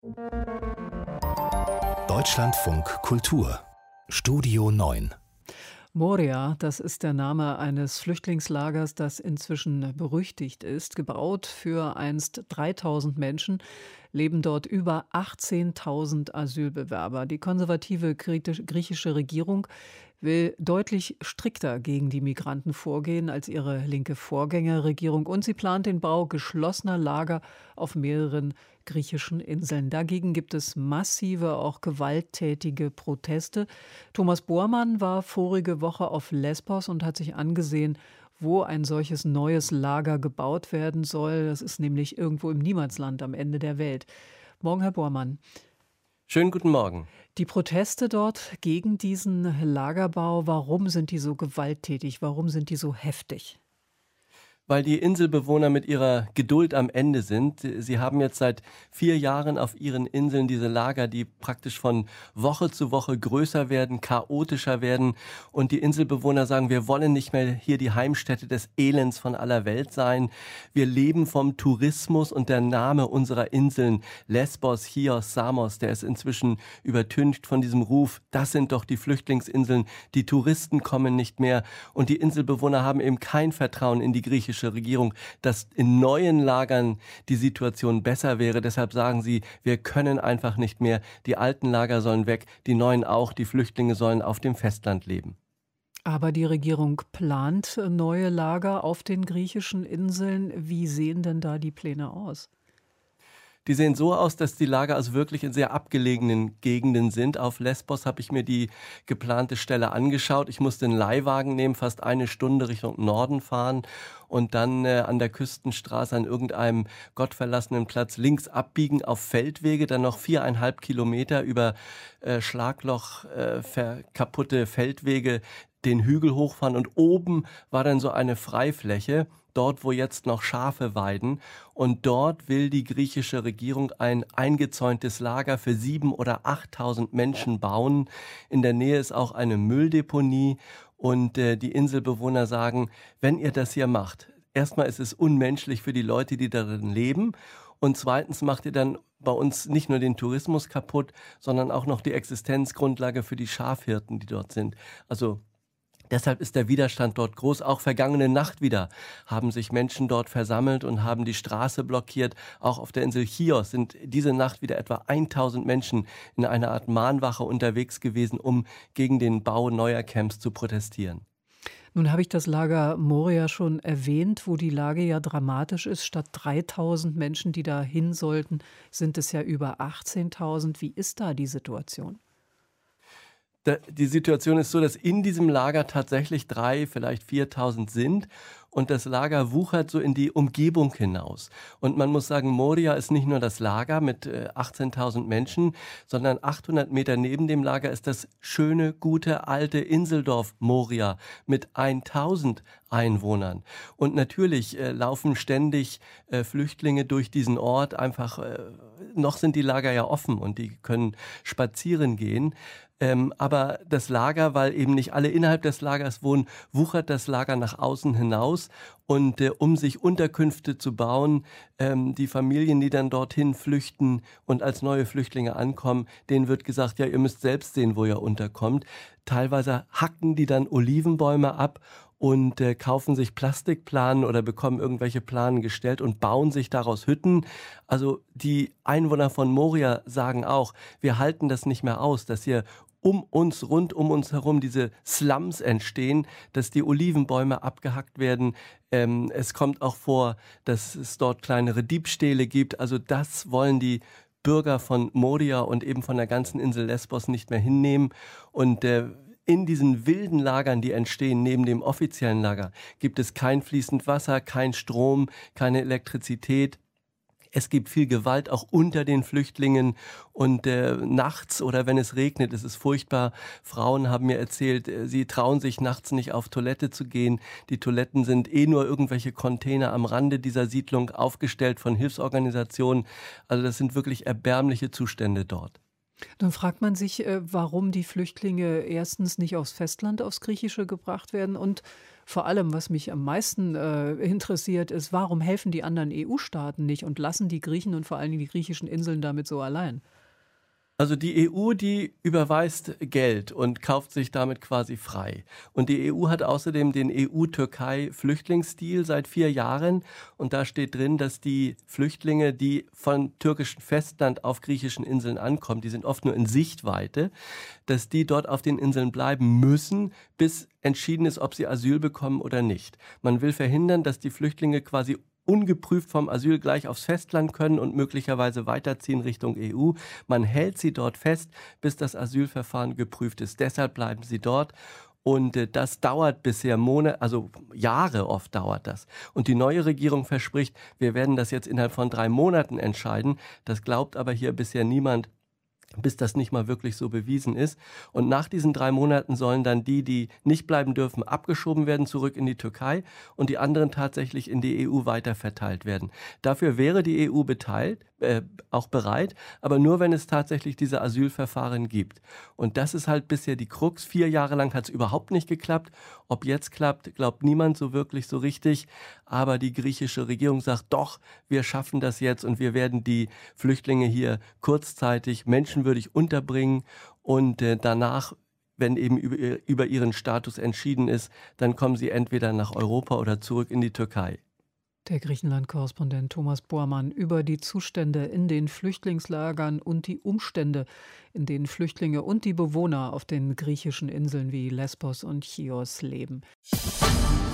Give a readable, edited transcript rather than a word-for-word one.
Deutschlandfunk Kultur Studio 9. Moria, das ist der Name eines Flüchtlingslagers, das inzwischen berüchtigt ist. Gebaut für einst 3000 Menschen, leben dort über 18.000 Asylbewerber. Die konservative griechische Regierung will deutlich strikter gegen die Migranten vorgehen als ihre linke Vorgängerregierung. Und sie plant den Bau geschlossener Lager auf mehreren griechischen Inseln. Dagegen gibt es massive, auch gewalttätige Proteste. Thomas Bormann war vorige Woche auf Lesbos und hat sich angesehen, wo ein solches neues Lager gebaut werden soll. Das ist nämlich irgendwo im Niemandsland am Ende der Welt. Morgen, Herr Bormann. Schönen guten Morgen. Die Proteste dort gegen diesen Lagerbau, warum sind die so gewalttätig? Warum sind die so heftig? Weil die Inselbewohner mit ihrer Geduld am Ende sind. Sie haben jetzt seit 4 Jahren auf ihren Inseln diese Lager, die praktisch von Woche zu Woche größer werden, chaotischer werden. Und die Inselbewohner sagen, wir wollen nicht mehr hier die Heimstätte des Elends von aller Welt sein. Wir leben vom Tourismus und der Name unserer Inseln, Lesbos, Chios, Samos, der ist inzwischen übertüncht von diesem Ruf. Das sind doch die Flüchtlingsinseln. Die Touristen kommen nicht mehr. Und die Inselbewohner haben eben kein Vertrauen in die griechische Regierung, dass in neuen Lagern die Situation besser wäre. Deshalb sagen sie, wir können einfach nicht mehr. Die alten Lager sollen weg, die neuen auch. Die Flüchtlinge sollen auf dem Festland leben. Aber die Regierung plant neue Lager auf den griechischen Inseln. Wie sehen denn da die Pläne aus? Die sehen so aus, dass die Lager also wirklich in sehr abgelegenen Gegenden sind. Auf Lesbos habe ich mir die geplante Stelle angeschaut. Ich musste einen Leihwagen nehmen, fast 1 Stunde Richtung Norden fahren und dann an der Küstenstraße an irgendeinem gottverlassenen Platz links abbiegen auf Feldwege, dann noch 4,5 Kilometer über Schlagloch, kaputte Feldwege den Hügel hochfahren und oben war dann so eine Freifläche, dort wo jetzt noch Schafe weiden und dort will die griechische Regierung ein eingezäuntes Lager für 7.000 oder 8.000 Menschen bauen. In der Nähe ist auch eine Mülldeponie und die Inselbewohner sagen, wenn ihr das hier macht, erstmal ist es unmenschlich für die Leute, die darin leben und zweitens macht ihr dann bei uns nicht nur den Tourismus kaputt, sondern auch noch die Existenzgrundlage für die Schafhirten, die dort sind. Also deshalb ist der Widerstand dort groß. Auch vergangene Nacht wieder haben sich Menschen dort versammelt und haben die Straße blockiert. Auch auf der Insel Chios sind diese Nacht wieder etwa 1.000 Menschen in einer Art Mahnwache unterwegs gewesen, um gegen den Bau neuer Camps zu protestieren. Nun habe ich das Lager Moria schon erwähnt, wo die Lage ja dramatisch ist. Statt 3.000 Menschen, die da hin sollten, sind es ja über 18.000. Wie ist da die Situation? Die Situation ist so, dass in diesem Lager tatsächlich 3.000, vielleicht 4.000 sind und das Lager wuchert so in die Umgebung hinaus. Und man muss sagen, Moria ist nicht nur das Lager mit 18.000 Menschen, sondern 800 Meter neben dem Lager ist das schöne, gute, alte Inseldorf Moria mit 1.000 Einwohnern. Und natürlich laufen ständig Flüchtlinge durch diesen Ort. Einfach, noch sind die Lager ja offen und die können spazieren gehen. Aber das Lager, weil eben nicht alle innerhalb des Lagers wohnen, wuchert das Lager nach außen hinaus. Und um sich Unterkünfte zu bauen, die Familien, die dann dorthin flüchten und als neue Flüchtlinge ankommen, denen wird gesagt, ja, ihr müsst selbst sehen, wo ihr unterkommt. Teilweise hacken die dann Olivenbäume ab und kaufen sich Plastikplanen oder bekommen irgendwelche Planen gestellt und bauen sich daraus Hütten. Also die Einwohner von Moria sagen auch, wir halten das nicht mehr aus, dass hier rund um uns herum diese Slums entstehen, dass die Olivenbäume abgehackt werden. Es kommt auch vor, dass es dort kleinere Diebstähle gibt. Also das wollen die Bürger von Moria und eben von der ganzen Insel Lesbos nicht mehr hinnehmen. Und in diesen wilden Lagern, die entstehen neben dem offiziellen Lager, gibt es kein fließend Wasser, kein Strom, keine Elektrizität. Es gibt viel Gewalt auch unter den Flüchtlingen und nachts oder wenn es regnet, ist es furchtbar. Frauen haben mir erzählt, sie trauen sich nachts nicht auf Toilette zu gehen. Die Toiletten sind nur irgendwelche Container am Rande dieser Siedlung aufgestellt von Hilfsorganisationen. Also das sind wirklich erbärmliche Zustände dort. Dann fragt man sich, warum die Flüchtlinge erstens nicht aufs Festland, aufs Griechische gebracht werden und Vor allem, was mich am meisten interessiert, ist, warum helfen die anderen EU-Staaten nicht und lassen die Griechen und vor allen Dingen die griechischen Inseln damit so allein? Also die EU, die überweist Geld und kauft sich damit quasi frei. Und die EU hat außerdem den EU-Türkei-Flüchtlingsdeal seit 4 Jahren. Und da steht drin, dass die Flüchtlinge, die von türkischem Festland auf griechischen Inseln ankommen, die sind oft nur in Sichtweite, dass die dort auf den Inseln bleiben müssen, bis entschieden ist, ob sie Asyl bekommen oder nicht. Man will verhindern, dass die Flüchtlinge quasi ungeprüft vom Asyl gleich aufs Festland können und möglicherweise weiterziehen Richtung EU. Man hält sie dort fest, bis das Asylverfahren geprüft ist. Deshalb bleiben sie dort. Und das dauert bisher Monate, also Jahre oft dauert das. Und die neue Regierung verspricht, wir werden das jetzt innerhalb von 3 Monaten entscheiden. Das glaubt aber hier bisher niemand, bis das nicht mal wirklich so bewiesen ist. Und nach diesen 3 Monaten sollen dann die nicht bleiben dürfen, abgeschoben werden zurück in die Türkei und die anderen tatsächlich in die EU weiterverteilt werden. Dafür wäre die EU auch bereit, aber nur, wenn es tatsächlich diese Asylverfahren gibt. Und das ist halt bisher die Krux. 4 Jahre lang hat es überhaupt nicht geklappt. Ob jetzt klappt, glaubt niemand so wirklich so richtig. Aber die griechische Regierung sagt, doch, wir schaffen das jetzt und wir werden die Flüchtlinge hier kurzzeitig menschenwürdig unterbringen und danach, wenn eben über ihren Status entschieden ist, dann kommen sie entweder nach Europa oder zurück in die Türkei. Der Griechenland-Korrespondent Thomas Bormann über die Zustände in den Flüchtlingslagern und die Umstände, in denen Flüchtlinge und die Bewohner auf den griechischen Inseln wie Lesbos und Chios leben.